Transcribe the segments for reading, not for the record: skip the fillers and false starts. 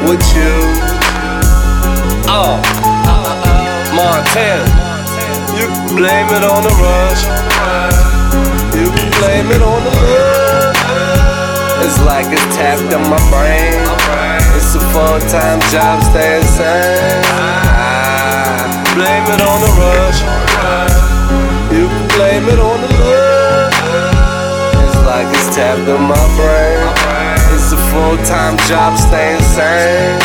with you. Montana. You can blame it on the rush. You can blame it on the love. It's like it's tapped in my brain. It's a full-time job, stay the same. Blame it on the rush. You can blame it on the love. It's like it's tapped in my brain. It's a full-time job, stay the same.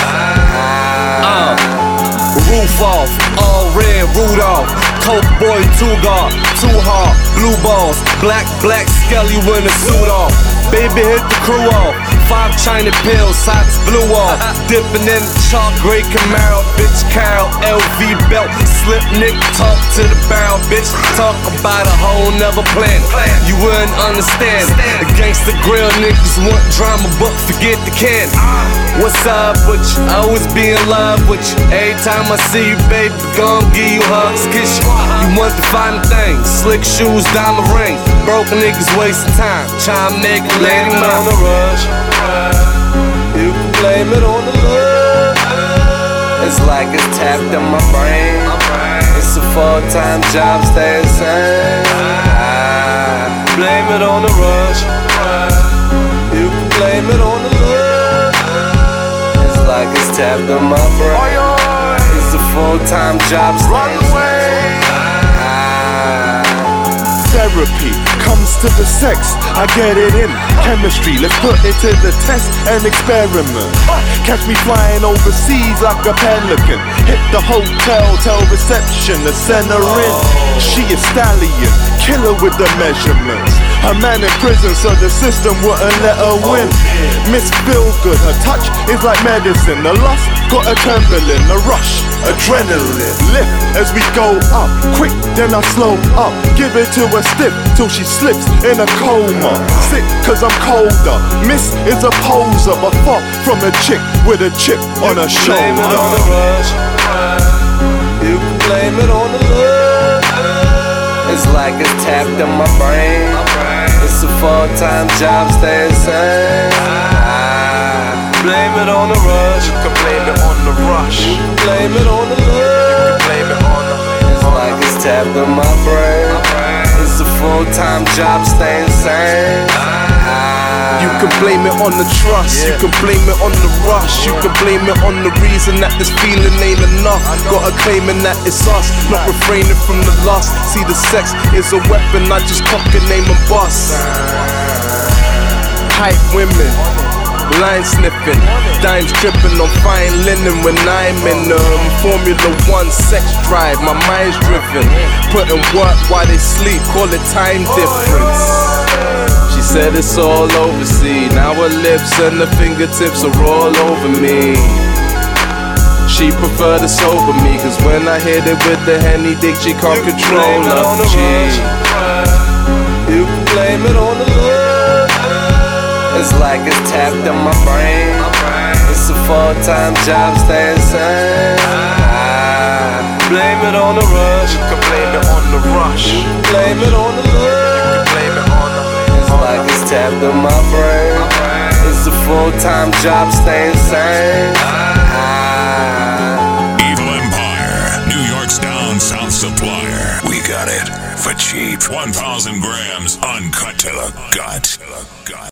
Roof off, all red, Rudolph. Coke boy, too guard, too hard. Blue balls, black Skelly with a suit off. Baby hit the crew off. 5 China pills, socks blew off. Dipping in the chalk, gray Camaro, bitch Carol, LV belt, slip Nick, talk to the barrel, bitch. Talk about a whole nother planet. You wouldn't understand it. Against the grill, niggas want drama, but forget the can. What's up with you? I always be in love with you. Every time I see you, baby, gon' give you hugs, kiss you. You want the finer things, slick shoes, diamond rings. Broken niggas wasting time, chime nigga, lady on the rush. You can blame it on the love. It's like it's tapped in my brain. It's a full-time job, stay the same. Blame it on the rush. You can blame it on the love. It's like it's tapped in my brain. It's a full-time job, stay the same. Therapy comes to the sex, I get it in. Chemistry, let's put it to the test and experiment. Catch me flying overseas like a pelican. Hit the hotel, tell reception to send her in. She a stallion, killer with the measurements. Her man in prison, so the system wouldn't let her win. Miss Feelgood, her touch is like medicine. The lust got a trembling, a rush, adrenaline. Lift as we go up, quick then I slow up. Give it to her stiff till she slips in a coma. Sick cause I'm colder. Miss is a poser, but far from a chick with a chip on her shoulder. Blame it on the rush. You can blame it on the love. It's like it's tapped in my brain. It's a full-time job, stay the same. Blame it on the rush. You can blame it on the rush. You can blame it on the love. You can blame it on the. It's like it's tapped in my brain. It's a full-time job, stay the same. You can blame it on the trust, you can blame it on the rush. You can blame it on the reason that this feeling ain't enough. Got a claiming that it's us, not refraining from the lust. See, the sex is a weapon, I just cock a name and bust. Hype women, line sniffing, dimes tripping on fine linen when I'm in Formula 1 sex drive. My mind's driven, putting work while they sleep, call it time difference. She said it's all overseas, now her lips and her fingertips are all over me. She prefer to sober me, cause when I hit it with the Henny dick, she can't control her. You can blame it on the love. It's like it's tapped in my brain. It's a full-time job, stay the same. Blame it on the rush. You can blame it on the rush. You can blame it on the love. You can blame it on the. It's like it's tapped in my brain. It's a full-time job, stay the same. Evil Empire, New York's down south supplier. We got it for cheap. 1,000 grams uncut to the gut.